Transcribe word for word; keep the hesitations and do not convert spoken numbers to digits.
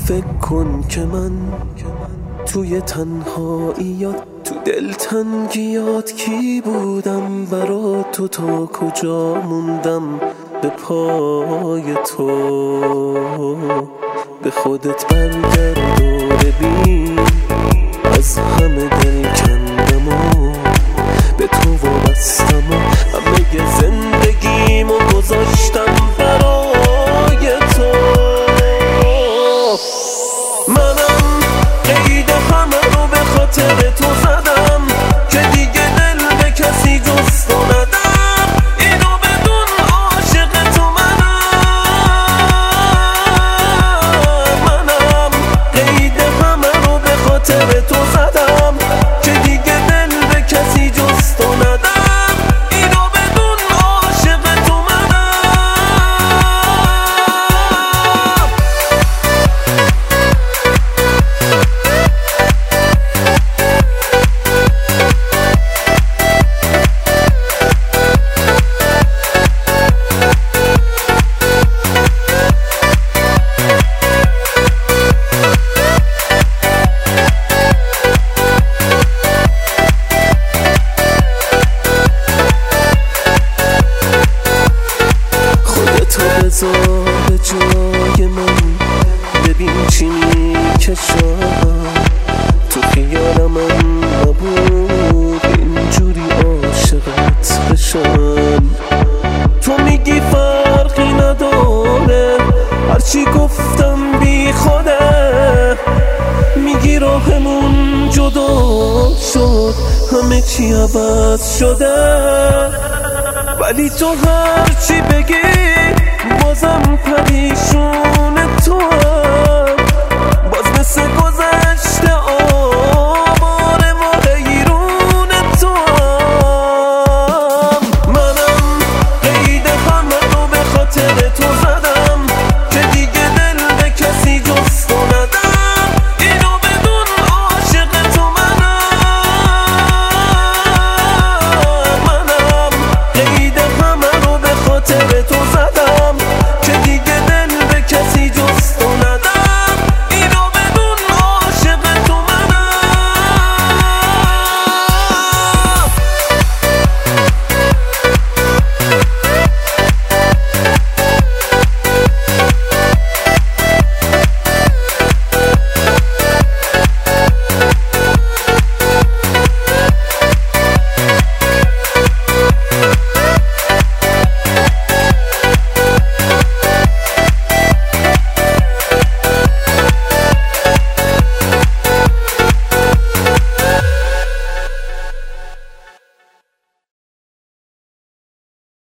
فکر کن که من توی تنهاییات، تو دلتنگیات کی بودم برا تو، تا کجا موندم به پای تو. به خودت برگرد و ببین از همه دل کندم و به تو وابستم و همه زندگیمو گذاشتم برای تو. منم قید همه رو به خاطر تو زدم که دیگه دل به کسی جز تو ندم. اینو بدون عاشق تو منم. منم قید همه رو به خاطر تو زدم که دیگه دل به کسی جز تو ندم. اینو بدون عاشق تو منم. بذار به جای من، ببین چی میکشم. تو خیالم من نبود اینجوری عاشقت بشم. تو میگی فرقی نداره، هرچی گفتم بی خوده. میگی راهمون جدا شد، همه چی عوض شده. ولی تو هرچی بگی بازم پریشون